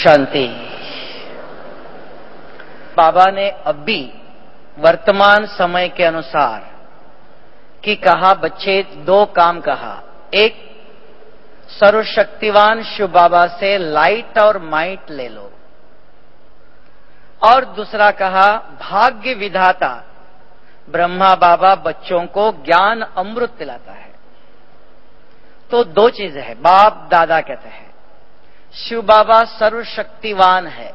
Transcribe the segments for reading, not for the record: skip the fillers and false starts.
शांति। बाबा ने अब भी वर्तमान समय के अनुसार कि कहा बच्चे दो काम कहा। एक, सर्वशक्तिवान शिव बाबा से लाइट और माइट ले लो, और दूसरा कहा भाग्य विधाता ब्रह्मा बाबा बच्चों को ज्ञान अमृत पिलाता है। तो दो चीजें हैं। बाप दादा कहते हैं शिव बाबा सर्वशक्तिवान है,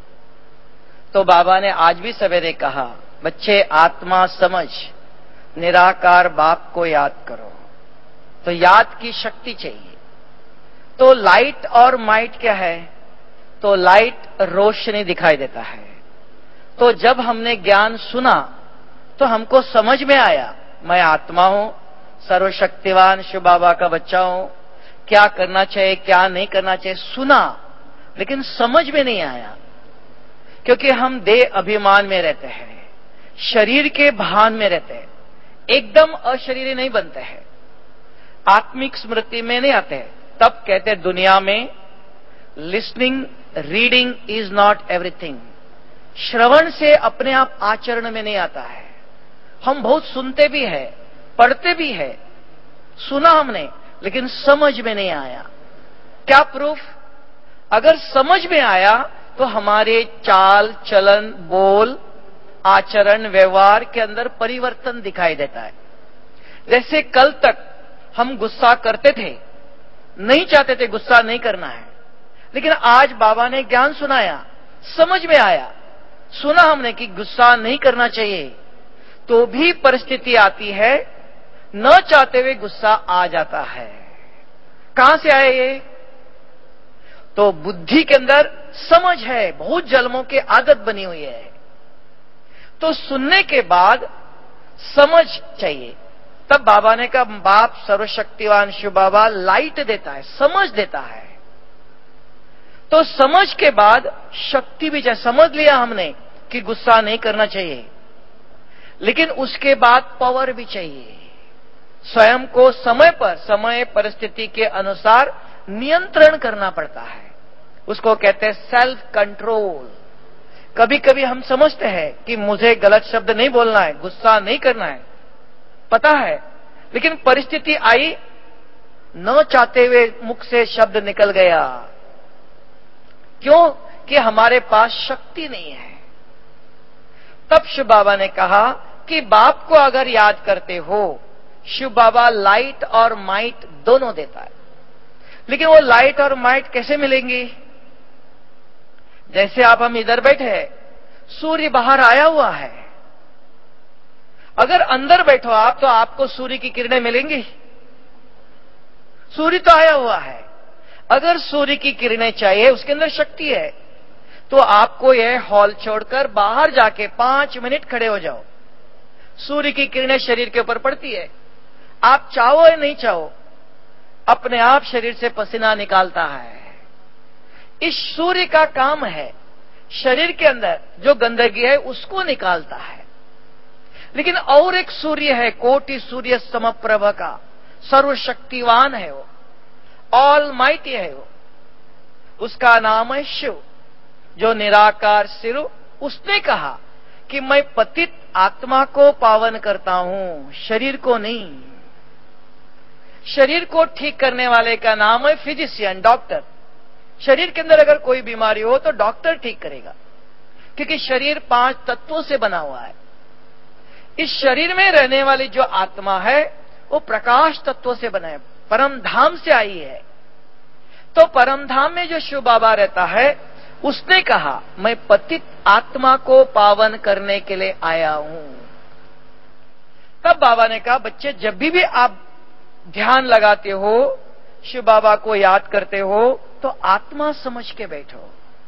तो बाबा ने आज भी सवेरे कहा बच्चे आत्मा समझ निराकार बाप को याद करो। तो याद की शक्ति चाहिए। तो लाइट और माइट क्या है? तो लाइट रोशनी दिखाई देता है। तो जब हमने ज्ञान सुना तो हमको समझ में आया मैं आत्मा हूं, सर्वशक्तिवान शिव बाबा का बच्चा हूं, क्या करना चाहिए क्या नहीं करना चाहिए सुना, लेकिन समझ में नहीं आया, क्योंकि हम देह अभिमान में रहते हैं, शरीर के भान में रहते हैं, एकदम अशरीरी नहीं बनते हैं, आत्मिक स्मृति में नहीं आते हैं। तब कहते हैं दुनिया में listening reading is not everything. श्रवण से अपने आप आचरण में नहीं आता है। हम बहुत सुनते भी है, पढ़ते भी है, सुना हमने, लेकिन समझ में नहीं आया। क्या प्रूफ? अगर समझ में आया तो हमारे चाल चलन बोल आचरण व्यवहार के अंदर परिवर्तन दिखाई देता है। जैसे कल तक हम गुस्सा करते थे, नहीं चाहते थे गुस्सा नहीं करना है, लेकिन आज बाबा ने ज्ञान सुनाया, समझ में आया, सुना हमने कि गुस्सा नहीं करना चाहिए, तो भी परिस्थिति आती है, न चाहते हुए गुस्सा आ जाता है। कहां से आए ये? तो बुद्धि के अंदर समझ है, बहुत जन्मों की आदत बनी हुई है। तो सुनने के बाद समझ चाहिए। तब बाबा ने कहा बाप सर्वशक्तिवान शिव बाबा लाइट देता है, समझ देता है। तो समझ के बाद शक्ति भी चाहिए। समझ लिया हमने कि गुस्सा नहीं करना चाहिए, लेकिन उसके बाद पावर भी चाहिए। स्वयं को समय पर समय परिस्थिति के अनुसार नियंत्रण करना पड़ता है। उसको कहते हैं सेल्फ कंट्रोल। कभी कभी हम समझते हैं कि मुझे गलत शब्द नहीं बोलना है, गुस्सा नहीं करना है, पता है, लेकिन परिस्थिति आई, न चाहते हुए मुख से शब्द निकल गया। क्यों? कि हमारे पास शक्ति नहीं है। तब शिव बाबा ने कहा कि बाप को अगर याद करते हो, शिव बाबा लाइट और माइट दोनों देता है। लेकिन वो लाइट और माइट कैसे मिलेंगी? जैसे आप हम इधर बैठे हैं, सूर्य बाहर आया हुआ है, अगर अंदर बैठो आप तो आपको सूर्य की किरणें मिलेंगी? सूर्य तो आया हुआ है। अगर सूर्य की किरणें चाहिए, उसके अंदर शक्ति है, तो आपको यह हॉल छोड़कर बाहर जाके 5 मिनट खड़े हो जाओ। सूर्य की किरणें शरीर के ऊपर पड़ती है, आप चाहो या नहीं चाहो, अपने आप शरीर से पसीना निकालता है। इस सूर्य का काम है शरीर के अंदर जो गंदगी है उसको निकालता है। लेकिन और एक सूर्य है, कोटि सूर्य समप्रभ का, सर्वशक्तिवान है वो, ऑल माइटी है वो, उसका नाम है शिव, जो निराकार सिर। उसने कहा कि मैं पतित आत्मा को पावन करता हूं, शरीर को नहीं। शरीर को ठीक करने वाले का नाम है फिजिशियन, डॉक्टर। शरीर के अंदर अगर कोई बीमारी हो तो डॉक्टर ठीक करेगा, क्योंकि शरीर 5 तत्वों से बना हुआ है। इस शरीर में रहने वाली जो आत्मा है वो प्रकाश तत्वों से बना है, परम धाम से आई है। तो परम धाम में जो शिव बाबा रहता है, उसने कहा मैं पतित आत्मा को पावन करने के लिए आया हूं। तब बाबा ने कहा बच्चे जब भी आप ध्यान लगाते हो, शिव बाबा को याद करते हो, तो आत्मा समझ के बैठो।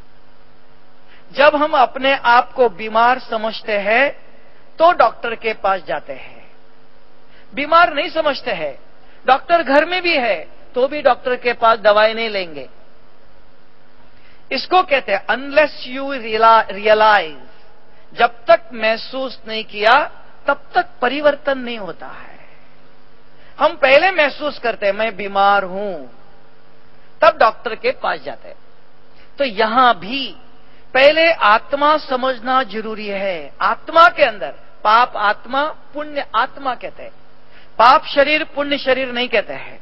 जब हम अपने आप को बीमार समझते हैं तो डॉक्टर के पास जाते हैं। बीमार नहीं समझते हैं, डॉक्टर घर में भी है तो भी डॉक्टर के पास दवाई नहीं लेंगे। इसको कहते हैं अनलेस यू रियलाइज, जब तक महसूस नहीं किया तब तक परिवर्तन नहीं होता है। हम पहले महसूस करते हैं मैं बीमार हूं, तब डॉक्टर के पास जाते हैं। तो यहां भी पहले आत्मा समझना जरूरी है। आत्मा के अंदर पाप आत्मा, पुण्य आत्मा कहते हैं। पाप शरीर, पुण्य शरीर नहीं कहते हैं,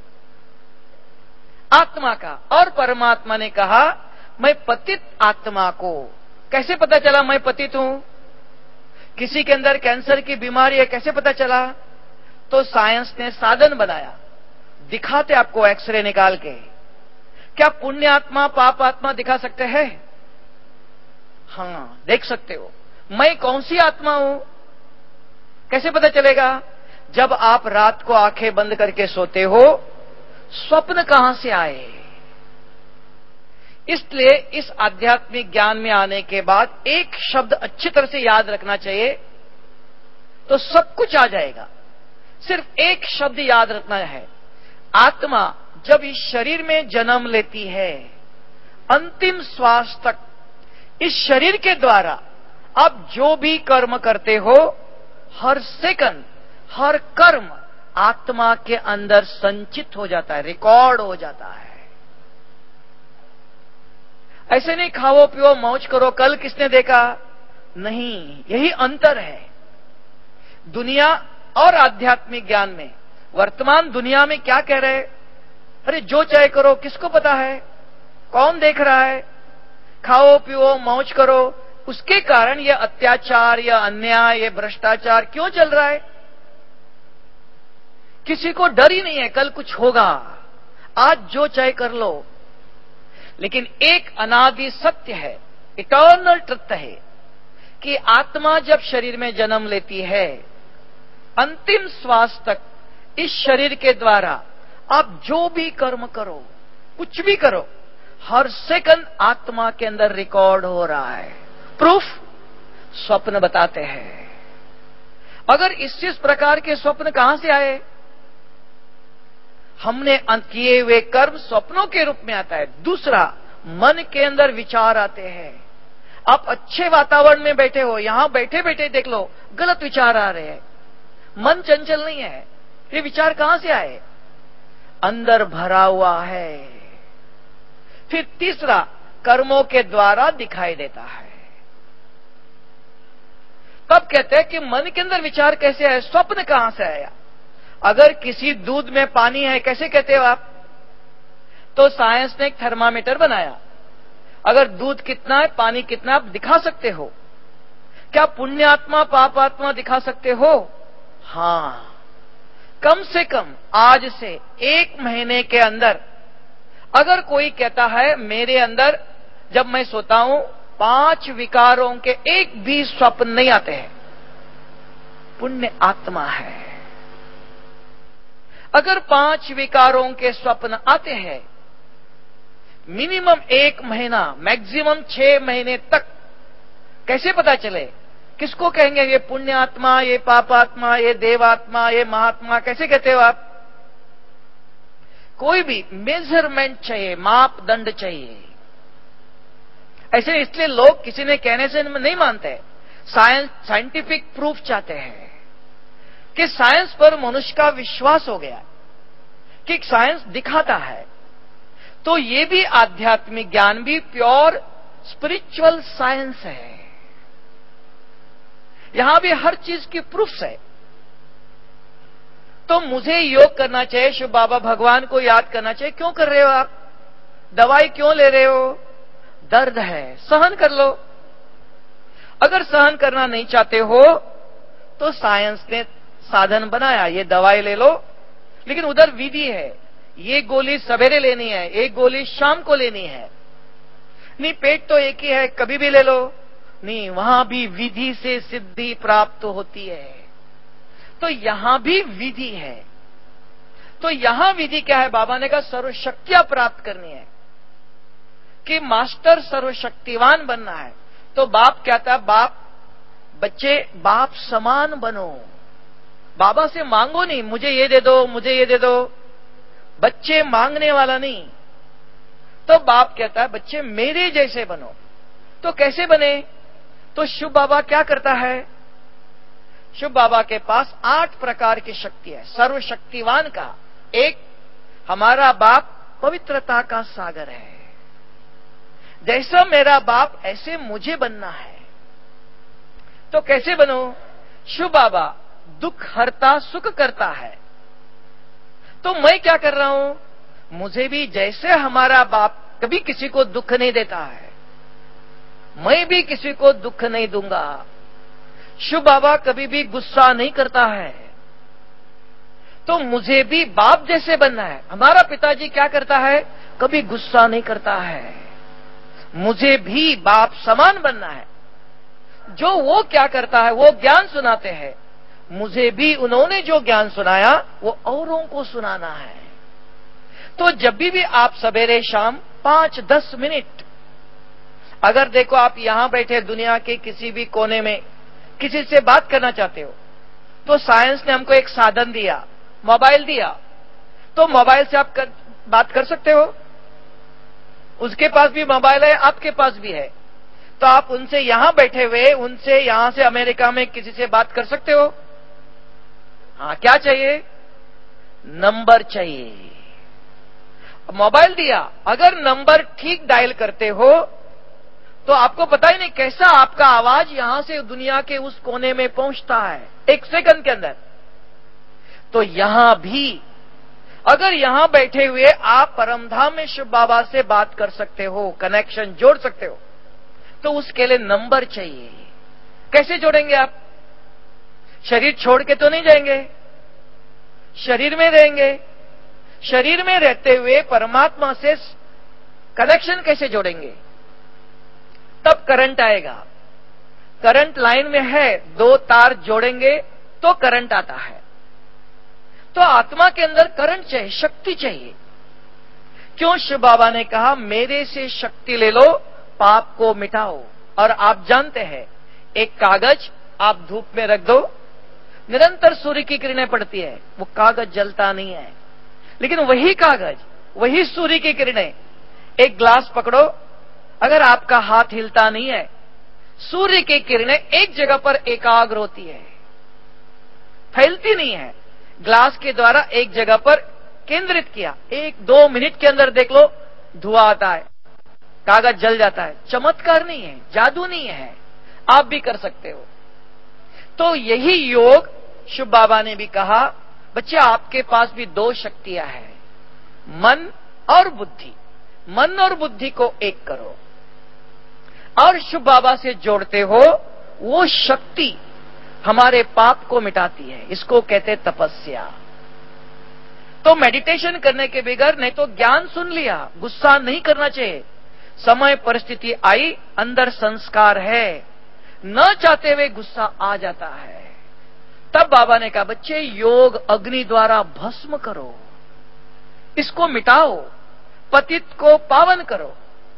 आत्मा का। और परमात्मा ने कहा मैं पतित आत्मा को, कैसे पता चला मैं पतित हूं? किसी के अंदर कैंसर की बीमारी है, कैसे पता चला? तो साइंस ने साधन बनाया, दिखाते आपको एक्सरे निकाल के। क्या पुण्य आत्मा पाप आत्मा दिखा सकते हैं? हां, देख सकते हो। मैं कौन सी आत्मा हूं कैसे पता चलेगा? जब आप रात को आंखें बंद करके सोते हो, स्वप्न कहां से आए? इसलिए इस आध्यात्मिक ज्ञान में आने के बाद एक शब्द अच्छी तरह से याद रखना चाहिए, तो सब कुछ आ जाएगा। सिर्फ एक शब्द याद रखना है। आत्मा जब इस शरीर में जन्म लेती है, अंतिम श्वास तक इस शरीर के द्वारा आप जो भी कर्म करते हो, हर सेकंड हर कर्म आत्मा के अंदर संचित हो जाता है, रिकॉर्ड हो जाता है। ऐसे नहीं खाओ पियो मौज करो, कल किसने देखा? नहीं, यही अंतर है दुनिया और आध्यात्मिक ज्ञान में। वर्तमान दुनिया में क्या कह रहे हैं? अरे जो चाहे करो, किसको पता है? कौन देख रहा है? खाओ पियो मौज करो। उसके कारण यह अत्याचार या अन्याय, ये भ्रष्टाचार क्यों चल रहा है? किसी को डर ही नहीं है कल कुछ होगा, आज जो चाहे कर लो। लेकिन एक अनादि सत्य है, इटर्नल ट्रुथ है कि आत्मा जब शरीर में जन्म लेती है, अंतिम श्वास तक इस शरीर के द्वारा आप जो भी कर्म करो, कुछ भी करो, हर सेकंड आत्मा के अंदर रिकॉर्ड हो रहा है। प्रूफ स्वप्न बताते हैं। अगर इस प्रकार के स्वप्न कहां से आए? हमने किए हुए कर्म स्वप्नों के रूप में आता है। दूसरा, मन के अंदर विचार आते हैं। आप अच्छे वातावरण में बैठे हो, यहां बैठे बैठे देख लो गलत विचार आ रहे हैं। मन चंचल नहीं है, ये विचार कहां से आए? अंदर भरा हुआ है। फिर तीसरा, कर्मों के द्वारा दिखाई देता है। तब कहते हैं कि मन के अंदर विचार कैसे आए, स्वप्न कहां से आया? अगर किसी दूध में पानी है, कैसे कहते हो आप? तो साइंस ने एक थर्मामीटर बनाया, अगर दूध कितना है, पानी कितना, आप दिखा सकते हो। क्या पुण्यात्मा पापात्मा दिखा सकते हो? हां, कम से कम आज से 1 महीने के अंदर अगर कोई कहता है मेरे अंदर जब मैं सोता हूं 5 विकारों के एक भी स्वप्न नहीं आते हैं, पुण्य आत्मा है। अगर 5 विकारों के स्वप्न आते हैं, मिनिमम 1 महीना, मैक्सिमम 6 महीने तक, कैसे पता चले? किसको कहेंगे ये पुण्य आत्मा, ये पापात्मा, ये देवात्मा, ये महात्मा, कैसे कहते हो आप? कोई भी मेजरमेंट चाहिए, मापदंड चाहिए। ऐसे इसलिए लोग किसी ने कहने से नहीं मानते, साइंटिफिक प्रूफ चाहते हैं कि साइंस पर मनुष्य का विश्वास हो गया कि साइंस दिखाता है। तो ये भी आध्यात्मिक ज्ञान भी प्योर स्पिरिचुअल साइंस है। यहां भी हर चीज की प्रूफ है। तो मुझे योग करना चाहिए, शिव बाबा भगवान को याद करना चाहिए। क्यों कर रहे हो आप? दवाई क्यों ले रहे हो? दर्द है, सहन कर लो। अगर सहन करना नहीं चाहते हो तो साइंस ने साधन बनाया, ये दवाई ले लो, लेकिन उधर विधि है। ये गोली सवेरे लेनी है, एक गोली शाम को लेनी है। नहीं, पेट तो एक ही है, कभी भी ले लो। नहीं, वहां भी विधि से सिद्धि प्राप्त होती है। तो यहां भी विधि है। तो यहां विधि क्या है? बाबा ने कहा सर्वशक्तियां प्राप्त करनी है, कि मास्टर सर्वशक्तिवान बनना है। तो बाप कहता है, बाप बच्चे बाप समान बनो। बाबा से मांगो नहीं, मुझे ये दे दो, मुझे ये दे दो। बच्चे मांगने वाला नहीं। तो बाप कहता है बच्चे मेरे जैसे बनो। तो कैसे बने? तो शिव बाबा क्या करता है? शिव बाबा के पास 8 प्रकार की शक्ति है, सर्वशक्तिवान का। एक, हमारा बाप पवित्रता का सागर है। जैसा मेरा बाप ऐसे मुझे बनना है। तो कैसे बनो? शिव बाबा दुख हरता सुख करता है, तो मैं क्या कर रहा हूं? मुझे भी जैसे हमारा बाप कभी किसी को दुख नहीं देता है, मैं भी किसी को दुख नहीं दूंगा। शिव बाबा कभी भी गुस्सा नहीं करता है, तो मुझे भी बाप जैसे बनना है। हमारा पिताजी क्या करता है? कभी गुस्सा नहीं करता है, मुझे भी बाप समान बनना है। जो वो क्या करता है, वो ज्ञान सुनाते हैं, मुझे भी उन्होंने जो ज्ञान सुनाया वो औरों को सुनाना है। तो जब भी आप सवेरे शाम 5-10 मिनट, अगर देखो आप यहां बैठे दुनिया के किसी भी कोने में किसी से बात करना चाहते हो, तो साइंस ने हमको एक साधन दिया, मोबाइल दिया, तो मोबाइल से आप बात कर सकते हो। उसके पास भी मोबाइल है, आपके पास भी है, तो आप उनसे यहां बैठे हुए, उनसे यहां से अमेरिका में किसी से बात कर सकते हो। हाँ, क्या चाहिए? नंबर चाहिए। मोबाइल दिया, अगर नंबर ठीक डायल करते हो तो आपको पता ही नहीं कैसा आपका आवाज यहां से दुनिया के उस कोने में पहुंचता है 1 सेकंड के अंदर। तो यहां भी अगर यहां बैठे हुए आप परमधाम में शिव बाबा से बात कर सकते हो, कनेक्शन जोड़ सकते हो, तो उसके लिए नंबर चाहिए। कैसे जोड़ेंगे आप? शरीर छोड़ के तो नहीं जाएंगे, शरीर में रहेंगे। शरीर में रहते हुए परमात्मा से कनेक्शन कैसे जोड़ेंगे? तब करंट आएगा। करंट लाइन में है, 2 तार जोड़ेंगे तो करंट आता है। तो आत्मा के अंदर करंट चाहिए, शक्ति चाहिए। क्यों शिव बाबा ने कहा मेरे से शक्ति ले लो, पाप को मिटाओ। और आप जानते हैं, एक कागज आप धूप में रख दो, निरंतर सूर्य की किरणें पड़ती है, वो कागज जलता नहीं है। लेकिन वही कागज, वही सूर्य की किरणें, एक ग्लास पकड़ो, अगर आपका हाथ हिलता नहीं है, सूर्य की किरणें एक जगह पर एकाग्र होती है, फैलती नहीं है। ग्लास के द्वारा एक जगह पर केंद्रित किया, 1-2 मिनट के अंदर देख लो धुआं आता है, कागज जल जाता है। चमत्कार नहीं है, जादू नहीं है, आप भी कर सकते हो। तो यही योग शिव बाबा ने भी कहा, बच्चे आपके पास भी 2 शक्तियां हैं, मन और बुद्धि। मन और बुद्धि को एक करो और शिव बाबा से जोड़ते हो, वो शक्ति हमारे पाप को मिटाती है। इसको कहते तपस्या। तो मेडिटेशन करने के बगैर, नहीं तो ज्ञान सुन लिया, गुस्सा नहीं करना चाहिए। समय परिस्थिति आई, अंदर संस्कार है, न चाहते हुए गुस्सा आ जाता है। तब बाबा ने कहा बच्चे योग अग्नि द्वारा भस्म करो, इसको मिटाओ, पतित को पावन करो।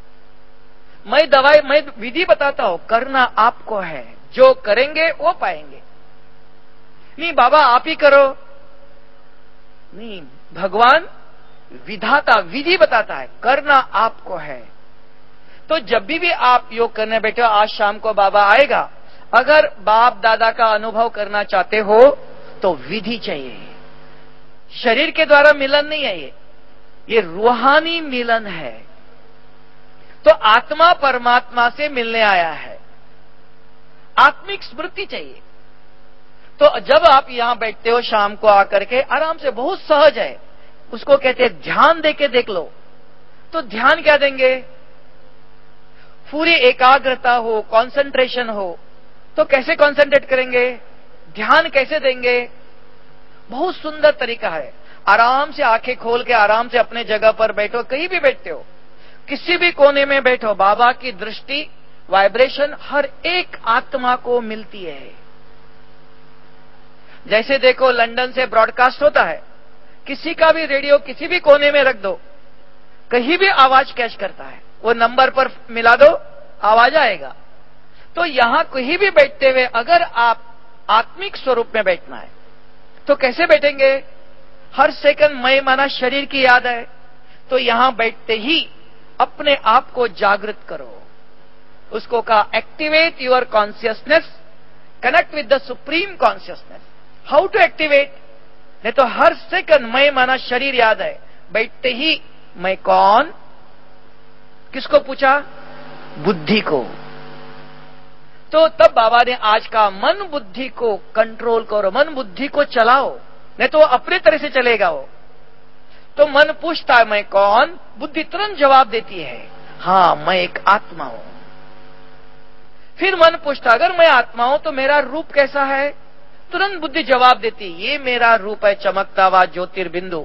मैं विधि बताता हूं, करना आपको है, जो करेंगे वो पाएंगे। नहीं बाबा आप ही करो, नहीं, भगवान विधाता विधि बताता है, करना आपको है। तो जब भी आप योग करने बैठे हो, आज शाम को बाबा आएगा, अगर बाप दादा का अनुभव करना चाहते हो तो विधि चाहिए। शरीर के द्वारा मिलन नहीं है, ये रूहानी मिलन है। तो आत्मा परमात्मा से मिलने आया है, आत्मिक स्मृति चाहिए। तो जब आप यहां बैठते हो शाम को आकर के, आराम से, बहुत सहज है, उसको कहते हैं ध्यान देके देख लो। तो ध्यान क्या देंगे? पूरी एकाग्रता हो, कंसंट्रेशन हो। तो कैसे कंसंट्रेट करेंगे? ध्यान कैसे देंगे? बहुत सुंदर तरीका है। आराम से आंखें खोल के आराम से अपने जगह पर बैठो, कहीं भी बैठते हो, किसी भी कोने में बैठो, बाबा की दृष्टि, वाइब्रेशन हर एक आत्मा को मिलती है। जैसे देखो लंदन से ब्रॉडकास्ट होता है, किसी का भी रेडियो किसी भी कोने में रख दो, कहीं भी आवाज कैच करता है, वो नंबर पर मिला दो, आवाज आएगा। तो यहां कहीं भी बैठते हुए अगर आप आत्मिक स्वरूप में बैठना है तो कैसे बैठेंगे? हर सेकंड मैं माना शरीर की याद है, तो यहां बैठते ही अपने आप को जागृत करो। उसको कहा activate your consciousness, connect with the supreme consciousness. How to activate? नहीं तो हर सेकंड मैं माना शरीर याद है, बैठते ही मैं कौन, किसको पूछा? बुद्धि को। तो तब बाबा ने आज कहा मन बुद्धि को कंट्रोल करो, मन बुद्धि को चलाओ, नहीं तो अपने तरह से चलेगा वो। तो मन पूछता है मैं कौन, बुद्धि तुरंत जवाब देती है हाँ मैं एक आत्मा हूं। फिर मन पूछता अगर मैं आत्मा हूं तो मेरा रूप कैसा है, तुरंत बुद्धि जवाब देती ये मेरा रूप है चमकता हुआ ज्योतिर्बिंदु,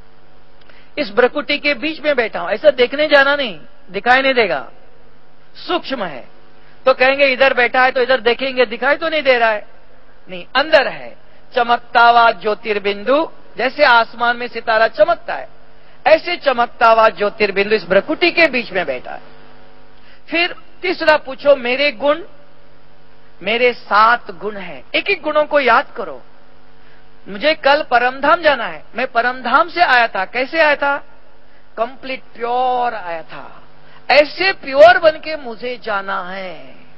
इस भ्रकुटी के बीच में बैठा हूं। ऐसा देखने जाना नहीं, दिखाई नहीं देगा, सूक्ष्म है। तो कहेंगे इधर बैठा है तो इधर देखेंगे दिखाई तो नहीं दे रहा है, नहीं अंदर है चमकता हुआ ज्योतिर्बिंदु। जैसे आसमान में सितारा चमकता है ऐसे चमकता हुआ ज्योतिर्बिंदु इस भ्रकुटी के बीच में बैठा है। फिर तीसरा पूछो मेरे गुण, मेरे 7 गुण हैं, एक एक गुणों को याद करो। मुझे कल परमधाम जाना है, मैं परमधाम से आया था, कैसे आया था, कंप्लीट प्योर आया था, ऐसे प्योर बन के मुझे जाना है।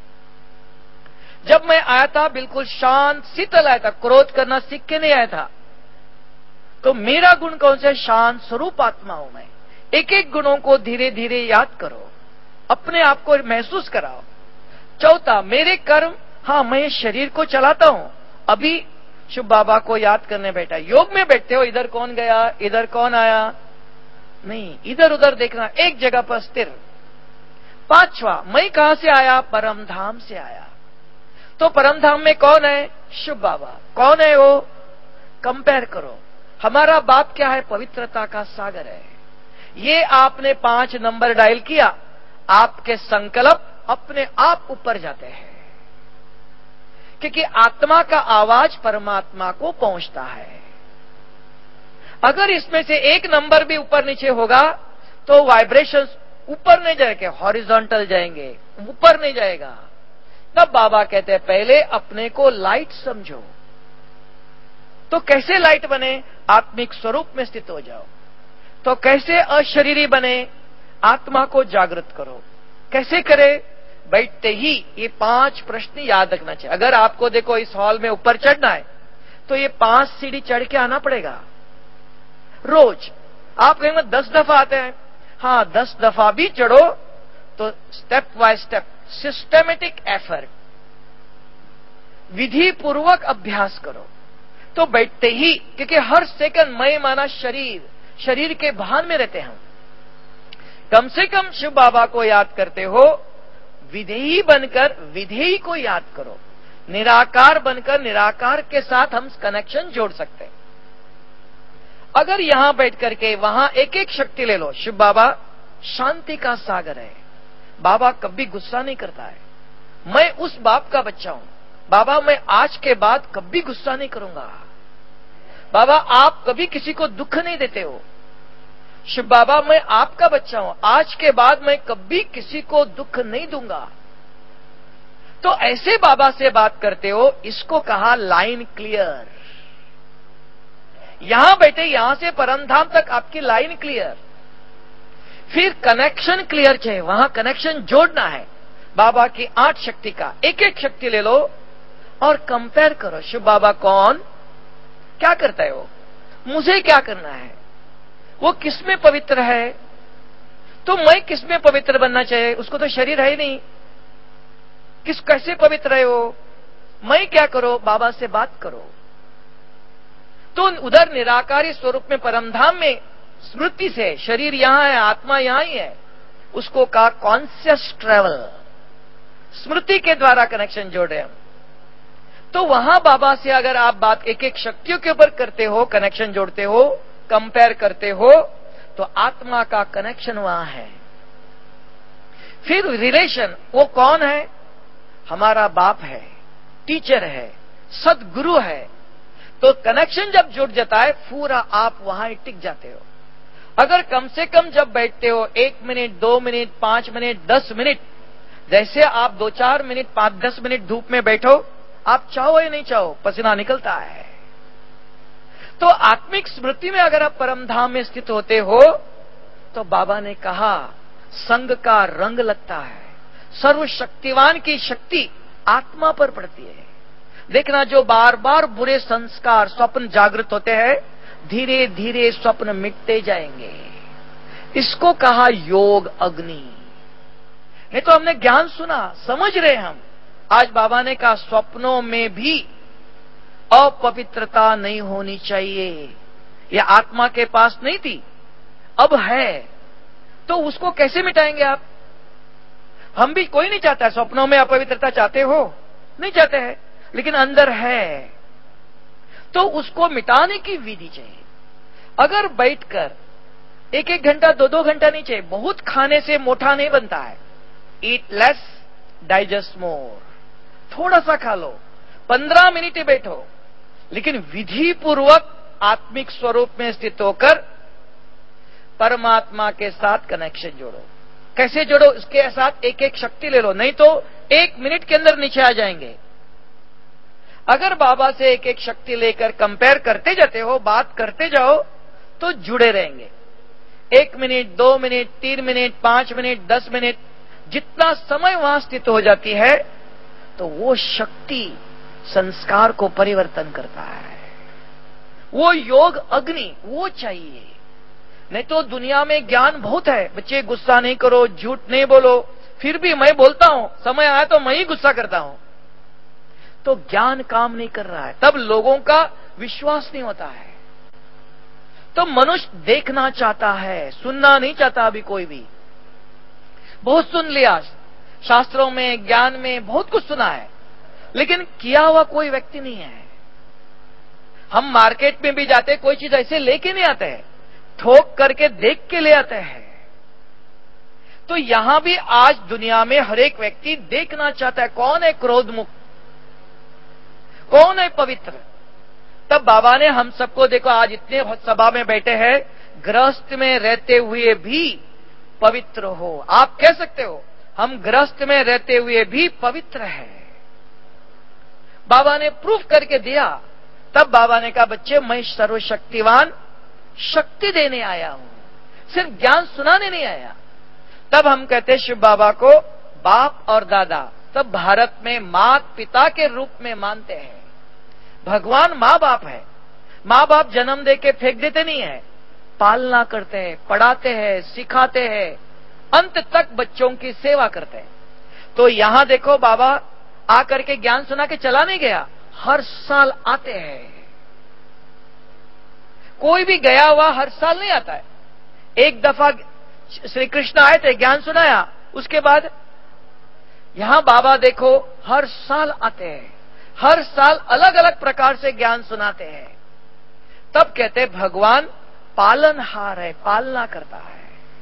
जब मैं आया था बिल्कुल शांत शीतल आया था, क्रोध करना सीख के नहीं आया था। तो मेरा गुण कौन सा, शांत स्वरूप आत्मा हूं मैं। एक एक गुणों को धीरे धीरे याद करो, अपने आप को महसूस कराओ। चौथा मेरे कर्म, हाँ मैं शरीर को चलाता हूं। अभी शिव बाबा को याद करने बैठा, योग में बैठते हो, इधर कौन गया इधर कौन आया नहीं, इधर उधर देखना, एक जगह पर स्थिर। पांचवा मैं कहां से आया, परमधाम से आया। तो परमधाम में कौन है, शिव बाबा। कौन है वो, कंपेयर करो। हमारा बाप क्या है, पवित्रता का सागर है। ये आपने 5 नंबर डायल किया, आपके संकल्प अपने आप ऊपर जाते हैं, क्योंकि आत्मा का आवाज परमात्मा को पहुंचता है। अगर इसमें से एक नंबर भी ऊपर नीचे होगा तो वाइब्रेशंस ऊपर नहीं जाएंगे, हॉरिजॉन्टल जाएंगे, ऊपर नहीं जाएगा। तब बाबा कहते हैं पहले अपने को लाइट समझो। तो कैसे लाइट बने, आत्मिक स्वरूप में स्थित हो जाओ। तो कैसे अशरीरी बने, आत्मा को जागृत करो। कैसे करे, बैठते ही ये 5 प्रश्न याद रखना चाहिए। अगर आपको देखो इस हॉल में ऊपर चढ़ना है तो ये 5 सीढ़ी चढ़ के आना पड़ेगा रोज। आप कहेंगे 10 दफा आते हैं, हाँ 10 दफा भी चढ़ो तो step by step systematic effort, विधि पूर्वक अभ्यास करो। तो बैठते ही, क्योंकि हर सेकंड मैं माना शरीर के भान में रहते हैं। कम से कम शिव बाबा को याद करते हो, विधेयी बनकर विधेयी को याद करो। निराकार बनकर निराकार के साथ हम कनेक्शन जोड़ सकते हैं। अगर यहां बैठ करके वहां एक एक शक्ति ले लो, शिव बाबा शांति का सागर है, बाबा कभी गुस्सा नहीं करता है। मैं उस बाप का बच्चा हूं, बाबा मैं आज के बाद कभी गुस्सा नहीं करूंगा। बाबा आप कभी किसी को दुख नहीं देते हो। शिव बाबा मैं आपका बच्चा हूं, आज के बाद मैं कभी किसी को दुख नहीं दूंगा। तो ऐसे बाबा से बात करते हो, इसको कहा लाइन क्लियर। यहां बैठे, यहां से परमधाम तक आपकी लाइन क्लियर। फिर कनेक्शन क्लियर चाहिए, वहां कनेक्शन जोड़ना है बाबा की 8 शक्ति का। एक एक शक्ति ले लो और कंपेयर करो, शिव बाबा कौन, क्या करता है वो, मुझे क्या करना है, वो किसमें पवित्र है, तो मैं किसमें पवित्र बनना चाहिए, उसको तो शरीर है ही नहीं, कैसे पवित्र है वो, मैं क्या करो, बाबा से बात करो। तो उधर निराकारी स्वरूप में परमधाम में स्मृति से, शरीर यहां है आत्मा यहां ही है, उसको कहा कॉन्शियस ट्रेवल, स्मृति के द्वारा कनेक्शन जोड़े हम। तो वहां बाबा से अगर आप बात एक एक शक्तियों के ऊपर करते हो, कनेक्शन जोड़ते हो, कंपेयर करते हो, तो आत्मा का कनेक्शन वहां है। फिर रिलेशन, वो कौन है, हमारा बाप है, टीचर है, सदगुरु है। तो कनेक्शन जब जुड़ जाता है पूरा आप वहां ही टिक जाते हो। अगर कम से कम जब बैठते हो 1 मिनट 2 मिनट 5 मिनट 10 मिनट, जैसे आप 2-4 मिनट 5-10 मिनट धूप में बैठो, आप चाहो या नहीं चाहो पसीना निकलता है। तो आत्मिक स्मृति में अगर आप परमधाम में स्थित होते हो तो बाबा ने कहा संग का रंग लगता है, सर्वशक्तिवान की शक्ति आत्मा पर पड़ती है। देखना जो बार बार बुरे संस्कार स्वप्न जागृत होते हैं, धीरे धीरे स्वप्न मिटते जाएंगे। इसको कहा योग अग्नि। नहीं तो हमने ज्ञान सुना, समझ रहे हम। आज बाबा ने कहा स्वप्नों में भी अपवित्रता नहीं होनी चाहिए। यह आत्मा के पास नहीं थी, अब है, तो उसको कैसे मिटाएंगे आप? हम भी, कोई नहीं चाहता है स्वप्नों में अपवित्रता, चाहते हो? नहीं चाहते हैं, लेकिन अंदर है, तो उसको मिटाने की विधि चाहिए। अगर बैठकर 1-1 घंटा 2-2 घंटा नहीं चाहिए। बहुत खाने से मोटा नहीं बनता है। Eat less digest more. थोड़ा सा खा लो, 15 मिनट ही बैठो, लेकिन विधि पूर्वक आत्मिक स्वरूप में स्थित होकर परमात्मा के साथ कनेक्शन जोड़ो। कैसे जोड़ो? इसके साथ एक शक्ति ले लो, नहीं तो 1 मिनट के अंदर नीचे आ जाएंगे। अगर बाबा से एक शक्ति लेकर कंपेयर करते जाते हो, बात करते जाओ, तो जुड़े रहेंगे। 1 minute, 2 minute, 3 minute, 5 minute, 10 minute, जितना समय वहां स्थित हो जाती है, तो वो शक्ति संस्कार को परिवर्तन करता है। वो योग अग्नि वो चाहिए। नहीं तो दुनिया में ज्ञान बहुत है। बच्चे गुस्सा नहीं करो, झूठ नहीं बोलो, फिर भी मैं बोलता हूं, समय आया तो मैं ही गुस्सा करता हूं, तो ज्ञान काम नहीं कर रहा है। तब लोगों का विश्वास नहीं होता है। तो मनुष्य देखना चाहता है, सुनना नहीं चाहता। अभी कोई भी बहुत सुन लिया, शास्त्रों में, ज्ञान में बहुत कुछ सुना है, लेकिन किया हुआ कोई व्यक्ति नहीं है। हम मार्केट में भी जाते, कोई चीज ऐसे लेके नहीं आते हैं, ठोक करके देख के ले आते हैं। तो यहां भी आज दुनिया में हर एक व्यक्ति देखना चाहता है कौन है क्रोध मुक्त, कौन है पवित्र। तब बाबा ने हम सबको, देखो आज इतने सभा में बैठे हैं, गृहस्थ में रहते हुए भी पवित्र हो। आप कह सकते हो हम गृहस्थ में रहते हुए भी पवित्र है। बाबा ने प्रूफ करके दिया। तब बाबा ने कहा बच्चे मैं सर्वशक्तिवान शक्ति देने आया हूं, सिर्फ ज्ञान सुनाने नहीं आया। तब हम कहते शिव बाबा को बाप और दादा। तब भारत में माता पिता के रूप में मानते हैं। भगवान माँ बाप है। माँ बाप जन्म दे के फेंक देते नहीं है, पालना करते हैं, पढ़ाते हैं, सिखाते हैं, अंत तक बच्चों की सेवा करते हैं। तो यहां देखो बाबा आकर के ज्ञान सुना के चला नहीं गया, हर साल आते हैं। कोई भी गया हुआ हर साल नहीं आता है। एक दफा श्री कृष्ण आए थे, ज्ञान सुनाया, उसके बाद यहां बाबा देखो हर साल आते हैं, हर साल अलग अलग प्रकार से ज्ञान सुनाते हैं। तब कहते भगवान पालनहार है, पालना करता है।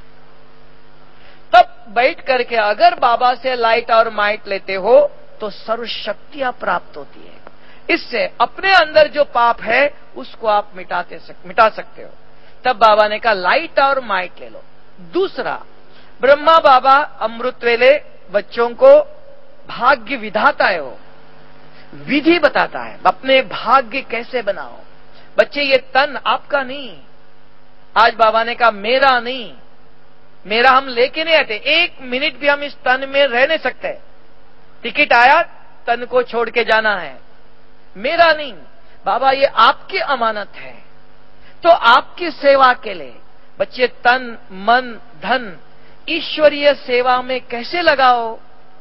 तब बैठ करके अगर बाबा से लाइट और माइट लेते हो तो सर्व शक्तियां प्राप्त होती है। इससे अपने अंदर जो पाप है उसको आप मिटा सकते हो। तब बाबा ने कहा लाइट और माइट ले लो। दूसरा, ब्रह्मा बाबा अमृत वेले बच्चों को भाग्य विधाता है, वो विधि बताता है, अपने भाग्य कैसे बनाओ। बच्चे ये तन आपका नहीं। आज बाबा ने कहा मेरा नहीं, मेरा हम लेके नहीं आते। 1 मिनट भी हम इस तन में रह नहीं सकते। टिकट आया, तन को छोड़ के जाना है, मेरा नहीं। बाबा ये आपकी अमानत है, तो आपकी सेवा के लिए बच्चे तन मन धन ईश्वरीय सेवा में कैसे लगाओ।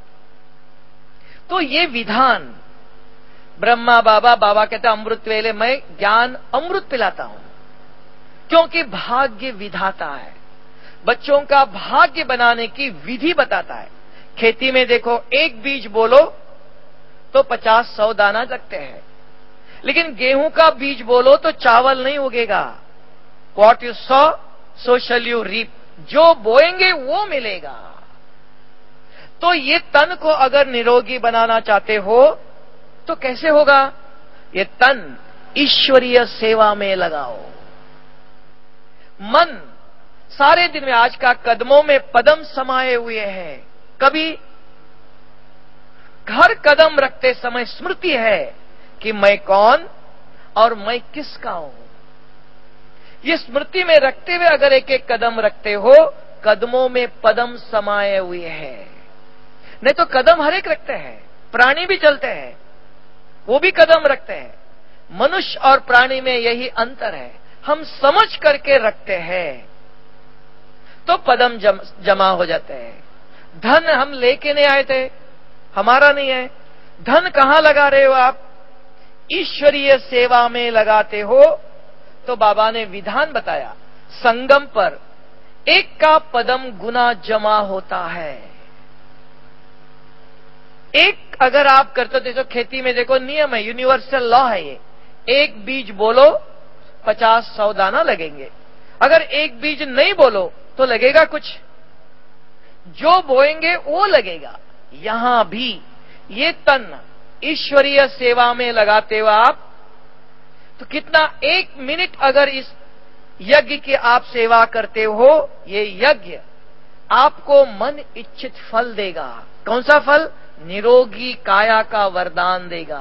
तो ये विधान ब्रह्मा बाबा, बाबा कहते अमृत वेले मैं ज्ञान अमृत पिलाता हूं, क्योंकि भाग्य विधाता है, बच्चों का भाग्य बनाने की विधि बताता है। खेती में देखो एक बीज बोलो तो 50-100 दाना लगते हैं, लेकिन गेहूं का बीज बोलो तो चावल नहीं उगेगा। What you sow, so shall you reap। जो बोएंगे वो मिलेगा। तो ये तन को अगर निरोगी बनाना चाहते हो तो कैसे होगा? ये तन ईश्वरीय सेवा में लगाओ। मन सारे दिन में आज का कदमों में पदम समाये हुए हैं। कभी हर कदम रखते समय स्मृति है कि मैं कौन और मैं किसका हूं। ये स्मृति में रखते हुए अगर एक एक कदम रखते हो, कदमों में पदम समाये हुए हैं। नहीं तो कदम हर एक रखते हैं, प्राणी भी चलते हैं, वो भी कदम रखते हैं। मनुष्य और प्राणी में यही अंतर है, हम समझ करके रखते हैं तो पदम जमा हो जाते हैं। धन हम लेके नहीं आए थे, हमारा नहीं है। धन कहां लगा रहे हो आप? ईश्वरीय सेवा में लगाते हो। तो बाबा ने विधान बताया, संगम पर एक का पदम गुना जमा होता है। एक अगर आप करते हो, देखो खेती में देखो नियम है, यूनिवर्सल लॉ है ये, एक बीज बोलो 50-100 दाना लगेंगे। अगर एक बीज नहीं बोलो तो लगेगा कुछ, जो बोएंगे वो लगेगा। यहां भी ये तन ईश्वरीय सेवा में लगाते हो आप, तो कितना 1 मिनट अगर इस यज्ञ की आप सेवा करते हो, ये यज्ञ आपको मन इच्छित फल देगा। कौन सा फल? निरोगी काया का वरदान देगा।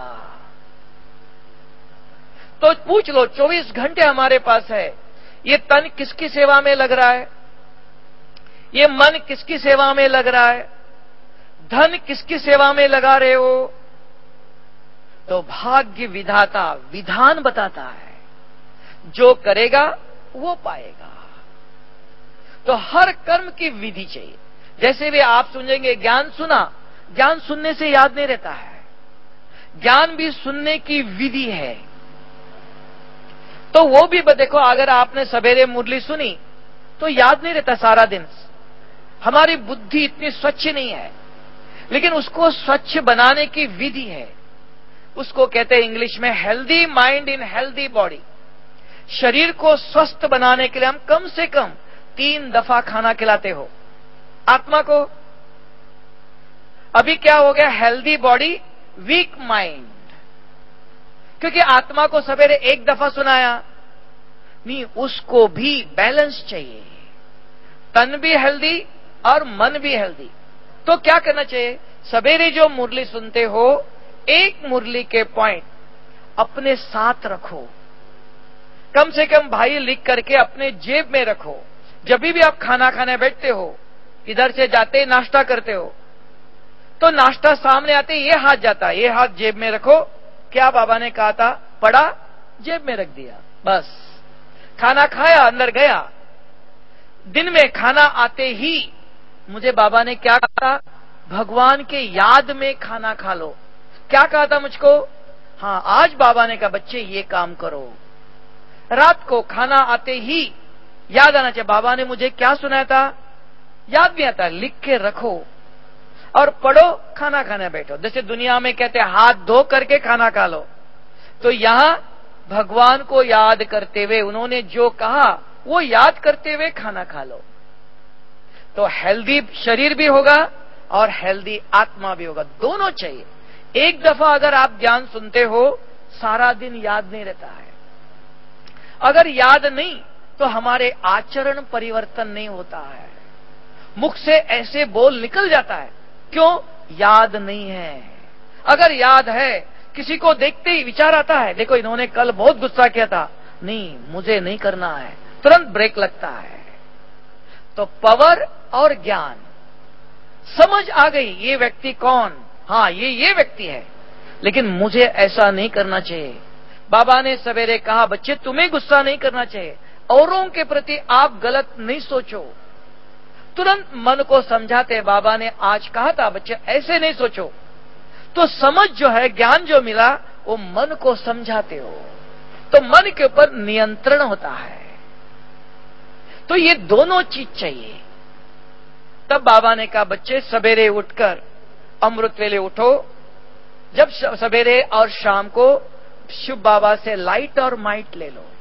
तो पूछ लो, 24 घंटे हमारे पास है, ये तन किसकी सेवा में लग रहा है? ये मन किसकी सेवा में लग रहा है? धन किसकी सेवा में लगा रहे हो? तो भाग्य विधाता विधान बताता है, जो करेगा वो पाएगा। तो हर कर्म की विधि चाहिए। जैसे भी आप सुनेंगे, ज्ञान सुना, ज्ञान सुनने से याद नहीं रहता है, ज्ञान भी सुनने की विधि है। तो वो भी देखो, अगर आपने सवेरे मुरली सुनी तो याद नहीं रहता सारा दिन। हमारी बुद्धि इतनी स्वच्छ नहीं है, लेकिन उसको स्वच्छ बनाने की विधि है। उसको कहते हैं इंग्लिश में healthy mind in healthy body. शरीर को स्वस्थ बनाने के लिए हम कम से कम 3 दफा खाना खिलाते हो आत्मा को। अभी क्या हो गया? हेल्दी बॉडी वीक माइंड, क्योंकि आत्मा को सवेरे 1 दफा सुनाया नहीं, उसको भी बैलेंस चाहिए। तन भी हेल्दी और मन भी हेल्दी। तो क्या करना चाहिए? सवेरे जो मुरली सुनते हो, एक मुरली के पॉइंट अपने साथ रखो, कम से कम भाई लिख करके अपने जेब में रखो। जब भी आप खाना खाने बैठते हो, इधर से जाते नाश्ता करते हो, तो नाश्ता सामने आते ये हाथ जाता है, ये हाथ जेब में रखो। क्या बाबा ने कहा था? पढ़ा, जेब में रख दिया, बस खाना खाया, अंदर गया। दिन में खाना आते ही मुझे बाबा ने क्या कहा? भगवान के याद में खाना खा लो। क्या कहा था मुझको? हाँ, आज बाबा ने कहा बच्चे ये काम करो। रात को खाना आते ही याद आना चाहिए, बाबा ने मुझे क्या सुनाया था? याद भी आता है, लिख के रखो और पढ़ो, खाना खाने बैठो। जैसे दुनिया में कहते हैं हाथ धो करके खाना खा लो, तो यहां भगवान को याद करते हुए उन्होंने जो कहा वो याद करते हुए खाना खा लो। तो हेल्दी शरीर भी होगा और हेल्दी आत्मा भी होगा, दोनों चाहिए। एक दफा अगर आप ज्ञान सुनते हो, सारा दिन याद नहीं रहता है। अगर याद नहीं तो हमारे आचरण परिवर्तन नहीं होता है, मुख से ऐसे बोल निकल जाता है। क्यों? याद नहीं है। अगर याद है, किसी को देखते ही विचार आता है, देखो इन्होंने कल बहुत गुस्सा किया था, नहीं मुझे नहीं करना है, तुरंत ब्रेक लगता है। तो पावर और ज्ञान, समझ आ गई ये व्यक्ति कौन, हाँ ये व्यक्ति है, लेकिन मुझे ऐसा नहीं करना चाहिए। बाबा ने सवेरे कहा बच्चे तुम्हें गुस्सा नहीं करना चाहिए, औरों के प्रति आप गलत नहीं सोचो। तुरंत मन को समझाते, बाबा ने आज कहा था बच्चे ऐसे नहीं सोचो। तो समझ जो है, ज्ञान जो मिला, वो मन को समझाते हो, तो मन के ऊपर नियंत्रण होता है। तो ये दोनों चीज चाहिए। तब बाबा ने कहा बच्चे सवेरे उठकर अमृत वेले उठो, जब सवेरे और शाम को शिव बाबा से लाइट और माइट ले लो।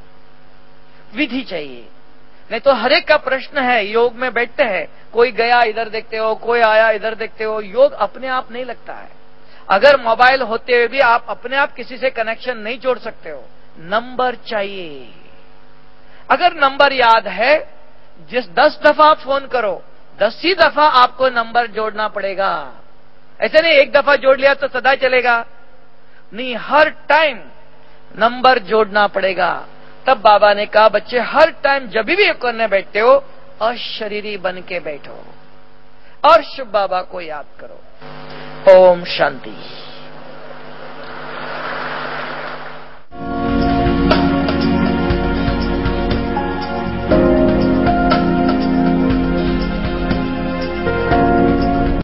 विधि चाहिए, नहीं तो हर एक का प्रश्न है। योग में बैठते हैं, कोई गया इधर देखते हो, कोई आया इधर देखते हो। योग अपने आप नहीं लगता है। अगर मोबाइल होते हुए भी आप अपने आप किसी से कनेक्शन नहीं जोड़ सकते हो, नंबर चाहिए। अगर नंबर याद है, जिस 10 दफा फोन करो, 10ही दफा आपको नंबर जोड़ना पड़ेगा। ऐसे नहीं एक दफा जोड़ लिया तो सदा चलेगा, नहीं, हर टाइम नंबर जोड़ना पड़ेगा। तब बाबा ने कहा बच्चे हर टाइम जब भी करने बैठते हो, अशरीरी बन के बैठो और शिव बाबा को याद करो। ओम शांति।